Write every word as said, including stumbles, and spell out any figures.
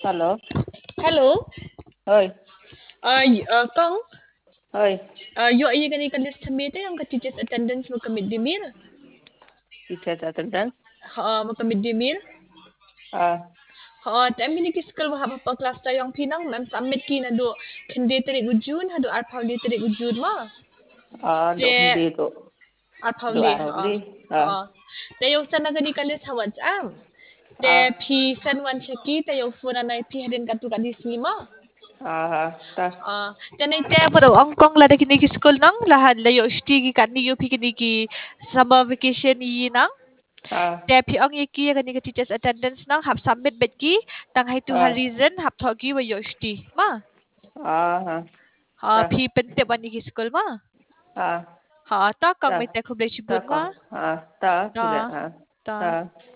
Alo, Hello. ơi, Uh, y- uh, Kong, ơi, uh, yo iya gani ka list hamite ang ka teachers attendance mo ka midimir. teacher attendance. Ha mo ka midimir. À, Ha ta mi ni kiskal wa haba pa class ta yang pinang mem submit ki na do khinde tari ujun ha do ar phawli tari ujun ma. à, Te độ hindi độ ar độ phawli ảo ha. đi. Ha. À, Te yo sana gani ka list hawan am. Te à, phi san wan chaki te yo phone na phi hadin ka tu ka dis ni ma. à, à, ta, Ah, tanay te pero ang kong lada kini ki school nang lahat layo sti ki kan ni yupi kini ki summer vacation yi nang à, te phi ang yeki kani ka teachers attendance nang hap submit bet ki tang hai tu ha à, reason hap thogi wa yo sti ma à, à, ha ta, phi pente bani ki school ma à, ha ta kang ta, mai te khu ble ta chibun ma con, à, ta, ta thì là, à, ta ta.